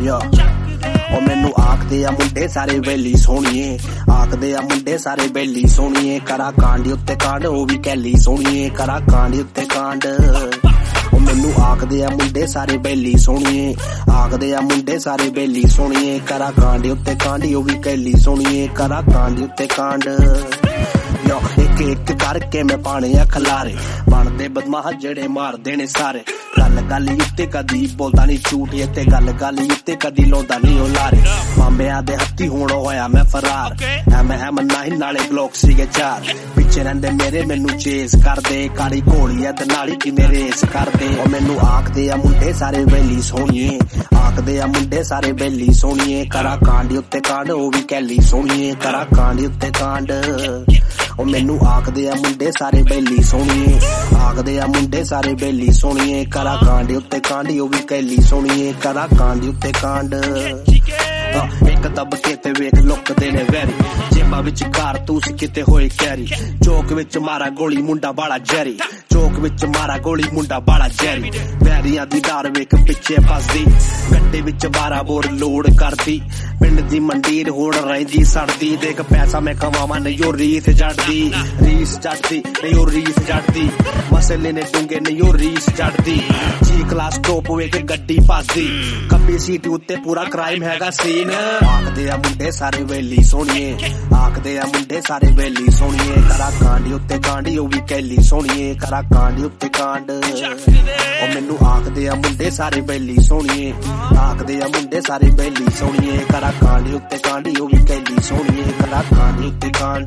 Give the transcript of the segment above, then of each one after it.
ਯਾ ਉਹ ਮੈਨੂੰ ਆਖਦੇ ਆ ਮੁੰਡੇ ਸਾਰੇ ਬੇਲੀ ਸੋਹਣੀਏ, ਆਖਦੇ ਆ ਮੁੰਡੇ ਸਾਰੇ ਬੇਲੀ ਸੋਹਣੀਏ, ਕਰਾ ਕਾਂਡ ਉੱਤੇ ਕਾਂਡ ਉਹ ਵੀ ਕੈਲੀ ਸੋਹਣੀਏ, ਕਰਾ ਕਾਂਡ ਉੱਤੇ ਕਾਂਡ। ਉਹ ਮੈਨੂੰ ਆਖਦੇ ਆ ਮੁੰਡੇ ਸਾਰੇ ਬੇਲੀ ਸੋਹਣੀਏ, ਆਖਦੇ ਆ ਮੁੰਡੇ ਸਾਰੇ ਬੇਲੀ ਸੋਹਣੀਏ, ਕਰਾ ਕਾਂਡ ਉੱਤੇ ਕਾਂਡ ਉਹ ਵੀ ਕੈਲੀ ਸੋਹਣੀਏ, ਕਰਾ ਕਾਂਡ ਉੱਤੇ ਕਾਂਡ। ਇੱਕ ਇੱਕ ਕਰਕੇ ਮੈਂ ਪਾਣੇ ਆ ਖਲਾਰੇ, ਬਣਦੇ ਬਦਮਾਸ਼ ਜਿਹੜੇ ਮਾਰਦੇ ਨੇ ਸਾਰੇ। ਗੱਲ ਗੱਲ ਉੱਤੇ ਕਦੀ ਬੋਲਦਾ ਨੀ ਝੂਠ, ਤੇ ਗੱਲ ਗੱਲ ਉੱਤੇ ਕਦੀ ਲਾਉਂਦਾ ਨੀ ਉਹ ਲਾਰੇ। ਮਾਮਿਆਂ ਦੇ ਹੱਥੀ ਹੁਣ ਹੋਇਆ ਮੈਂ ਫਰਾਰ, ਐਮ ਨਾਹੀ ਨਾਲੇ ਗਲੋਕ ਸੀਗੇ 4 ਪਿੱਛੇ ਰਹਿੰਦੇ ਮੇਰੇ ਮੈਨੂੰ ਚੇਸ ਕਰਦੇ, ਕਾਲੀ ਘੋੜੀ ਐ ਤੇ ਨਾਲੀ ਕਿਵੇਂ ਰੇਸ ਕਰਦੇ। ਉਹ ਮੈਨੂੰ ਆਖਦੇ ਆ ਮੁੰਡੇ ਸਾਰੇ ਬੇਲੀ ਸੋਹਣੀਏ, ਆਖਦੇ ਆ ਮੁੰਡੇ ਸਾਰੇ ਬੇਲੀ ਸੋਹਣੀਏ, ਕਰਾ ਕਾਂਡ ਉੱਤੇ ਕਾਂਡ ਉਹ ਵੀ ਕੈਲੀ ਸੋਹਣੀਏ, ਕਰਾ ਕਾਂਡ ਉੱਤੇ ਕਾਂਡ। ਉਹ ਮੈਨੂੰ ਆਖਦੇ ਆ ਮੁੰਡੇ ਸਾਰੇ ਬੇਲੀ ਸੋਹਣੀਏ, ਆਖਦੇ ਆ ਮੁੰਡੇ ਸਾਰੇ ਬੇਲੀ ਸੋਹਣੀਏ, ਕਰਾ ਕਾਂਡ ਉੱਤੇ ਕਾਂਡ ਉਹ ਵੀ ਕੈਲੀ ਸੋਹਣੀਏ, ਕਰਾ ਕਾਂਡ ਉੱਤੇ ਕਾਂਡ। ਇੱਕ ਦਬਕੇ ਤੇ ਵੇਖ ਲੁੱਕਦੇ ਨੇ ਵੈਰੀ, ਜੇਬਾਂ ਵਿੱਚ ਕਾਰਤੂਸ ਕਿਤੇ ਹੋਏ ਕੈਰੀ। ਚੌਕ ਵਿੱਚ ਮਾਰਾ ਗੋਲੀ ਮੁੰਡਾ ਬਾਲਾ ਜੈਰੀ, ਚੌਕ ਵਿੱਚ ਮਾਰਾ ਗੋਲੀ ਮੁੰਡਾ ਬਾਲਾ ਜੈਰੀ। ਵੈਰੀਆਂ ਦੀ ਡਰ ਵੇਖ ਪਿੱਛੇ ਫਸਦੀ, ਗੱਡੇ ਵਿੱਚ 12 ਬੋਰ ਲੋਡ ਕਰਦੀ। ਪਿੰਡ ਦੀ ਮੰਡੀਰ ਹੋੜ ਰਹਿੰਦੀ ਸੜਦੀ, ਦੇਖ ਪੈਸਾ ਮੈਂ ਕਮਾਵਾਂ ਨਹੀਂ ਉਹ ਰੀਸ ਜੜਦੀ, ਰੀਸ ਜੜਦੀ ਨਹੀਂ ਉਹ ਰੀਸ ਜੜਦੀ। ਮਸਲੇ ਨੇ ਡੂੰਗੇ ਨਹੀਂ ਉਹ ਰੀਸ ਜੜਦੀ। ਜੀ ਕਲਾਸ ਟੋਪ ਵੇਖ ਗੱਡੀ ਫਸਦੀ, ਖੱਬੀ ਸੀਟ ਉੱਤੇ ਪੂਰਾ ਕ੍ਰਾਈਮ ਹੈਗਾ ਸੀਨ। ਆਖਦੇ ਆ ਮੁੰਡੇ ਸਾਰੇ ਬੇਲੀ ਸੋਹਣੀਏ, ਆਖਦੇ ਆ ਮੁੰਡੇ ਸਾਰੇ ਬੇਲੀ ਸੋਹਣੀਏ, ਕਰਾ ਕਾਂਡ ਉੱਤੇ ਕਾਂਡ ਉਹ ਵੀ ਕੈਲੀ ਸੋਹਣੀਏ, ਕਰਾ ਕਾਂਡ ਉੱਤੇ ਕਾਂਡ। ਉਹ ਮੈਨੂੰ ਆਖਦੇ ਆ ਮੁੰਡੇ ਸਾਰੇ ਬੇਲੀ ਸੋਹਣੀਏ, ਆਖਦੇ ਆ ਮੁੰਡੇ ਸਾਰੇ ਬੇਲੀ ਸੋਹਣੀਏ, ਕਰਾ ਕਾਂਡ ਉੱਤੇ ਕਾਂਡ ਉਹ ਵੀ ਕੈਲੀ ਸੋਹਣੀਏ, ਕਰਾ ਕਾਂਡ ਉੱਤੇ ਕਾਂਡ।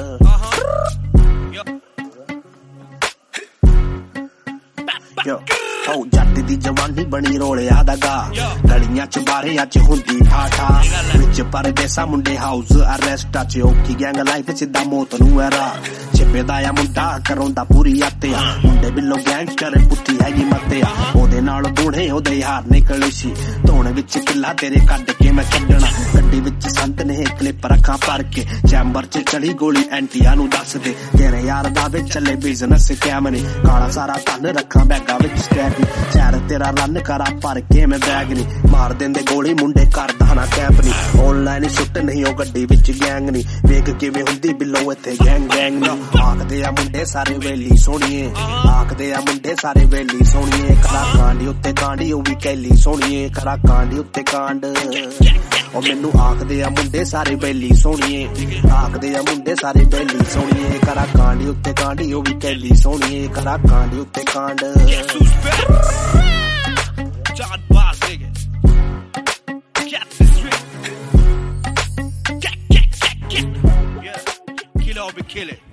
ਉਹ ਜੱਟ ਦੀ ਜਵਾਨੀ ਬਣੀ ਰੋਲਿਆ ਦਾ ਗਾ, ਗਲੀਆਂ ਚ ਬਾਰਿਆਂ ਚ ਹੁੰਦੀ ਠਾਠਾ, ਵਿੱਚ ਪਰਦੇਸਾ ਮੁੰਡੇ ਹਾਊਸ ਅਰੈਸਟਾਂ ਚ ਔਖੀ ਗੈਂਗ ਲਾਈਫ ਸਿੱਧਾ ਮੌਤ ਨੂੰ ਐਰਾ। ਛਿਪੇ ਦਾ ਆ ਮੁੰਡਾ ਕਰਾਉਂਦਾ ਪੂਰੀ ਆਤਿਆ, ਮੁੰਡੇ ਬਿੱਲੋ ਗੈਂਗਸਟਰ ਪੁੱਤੀ ਹੈਗੀ ਮੱਤਿਆ। ਉਹਦੇ ਨਾਲ ਦੂਣੇ ਉਹਦੇ ਯਾਰ ਨਿਕਲੇ ਸੀ, ਧੋਣੇ ਵਿੱਚ ਕਿੱਲਾ ਤੇਰੇ ਕੱਢ ਕੇ ਮੈਂ ਕੱਢਣਾ। ਗੱਡੀ ਵਿੱਚ ਸੰਤ ਨੇ ਕਲਿੱਪ ਰੱਖਾਂ ਭਰ ਕੇ, ਚੈਂਬਰ ਚ ਚੜੀ ਗੋਲੀ ਐਂਟੀਆਂ ਨੂੰ ਦੱਸ ਦੇ। ਤੇਰੇ ਯਾਰ ਦਾ ਵਿੱਚ ਚੱਲੇ ਬਿਜ਼ਨਸ ਕੈਮ ਨੇ, ਕਾਲਾ ਸਾਰਾ ਧਨ ਰੱਖਾਂ ਬੈਗਾਂ ਵਿੱਚ ਸਟੈਕ। ਸ਼ਹਿਰ ਤੇਰਾ ਰਨ ਕਰਾ ਭਰ ਕੇ ਮੈਂ ਬੈਗ ਨੀ, ਮਾਰ ਦਿੰਦੇ ਗੋਲੀ ਮੁੰਡੇ ਕਰਦਾ ਨਾ ਕੈਂਪ ਨੀ। ਆਨਲਾਈਨ ਸ਼ੁੱਟ ਨਹੀਂ ਉਹ ਗੱਡੀ ਵਿੱਚ ਗੈਂਗ ਨੀ, ਵੇਖ ਕਿਵੇਂ ਹੁੰਦੀ ਬਿੱਲੋ ਇੱਥੇ ਗੈਂਗ ਗੈਂਗ ਨੀ। ਆਖਦੇ ਆ ਮੁੰਡੇ ਸਾਰੇ ਬੇਲੀ ਸੋਹਣੀਏ, ਆਖਦੇ ਆ ਮੁੰਡੇ ਸਾਰੇ ਬੇਲੀ ਸੋਹਣੀਏ, ਕਰਾ ਕਾਂਡ ਉੱਤੇ ਕਾਂਡ ਉਹ ਵੀ ਕੈਲੀ ਸੋਹਣੀਏ, ਕਰਾ ਕਾਂਡ ਉੱਤੇ ਕਾਂਡ। ਉਹ ਮੈਨੂੰ ਆਖਦੇ ਆ ਮੁੰਡੇ ਸਾਰੇ ਬੇਲੀ ਸੋਹਣੀਏ, ਆਖਦੇ ਆ ਮੁੰਡੇ ਸਾਰੇ ਬੇਲੀ ਸੋਹਣੀਏ, ਕਰਾ ਕਾਂਡ ਉੱਤੇ ਕਾਂਡ ਉਹ ਵੀ ਕੈਲੀ ਸੋਹਣੀਏ, ਕਰਾ ਕਾਂਡ ਉੱਤੇ ਕਾਂਡ। John Boss, nigga. Get this shit. Get. Yeah. Kill all be killing.